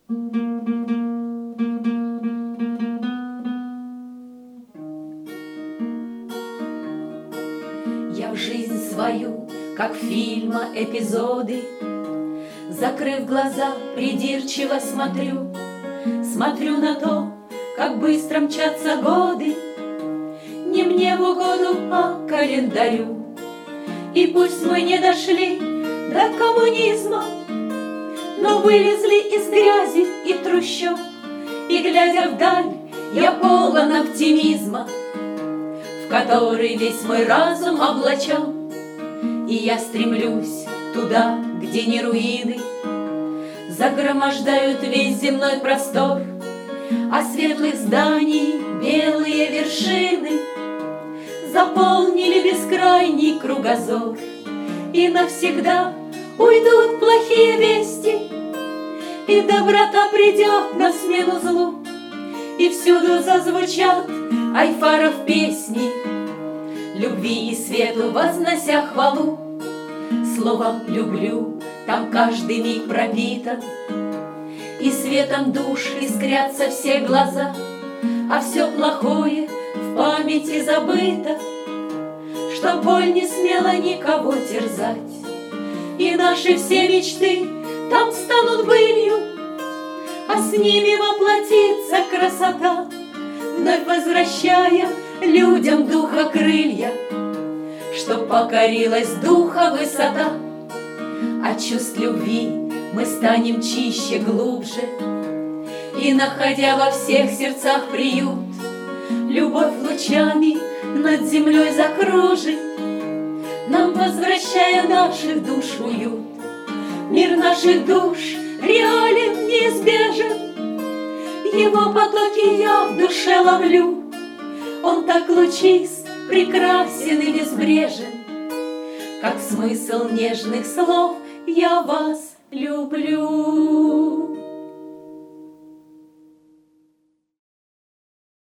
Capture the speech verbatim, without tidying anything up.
Я в жизнь свою, как фильма эпизоды, закрыв глаза, придирчиво смотрю. Смотрю на то, как быстро мчатся годы, не мне в угоду, а календарю. И пусть мы не дошли до коммунизма, но вылезли из грязи и трущоб, и, глядя вдаль, я полон оптимизма, в который весь мой разум облачен. И я стремлюсь туда, где не руины загромождают весь земной простор, а светлых зданий белые вершины заполнили бескрайний кругозор. И навсегда уйдут плохие вести, и доброта придет на смену злу, и всюду зазвучат Айфаров песни, любви и свету вознося хвалу. Словом «люблю» там каждый миг пропитан, и светом душ искрятся все глаза, а все плохое в памяти забыто, что боль не смела никого терзать. И наши все мечты там станут былью, а с ними воплотится красота, вновь возвращая людям духа крылья, чтоб покорилась духа высота. От чувств любви мы станем чище, глубже, и, находя во всех сердцах приют, любовь лучами над землей закружит, нам возвращая наших душ уют. Мир наших душ реален, неизбежен, его потоки я в душе ловлю. Он так лучист, прекрасен и безбрежен, как смысл нежных слов «Я вас люблю».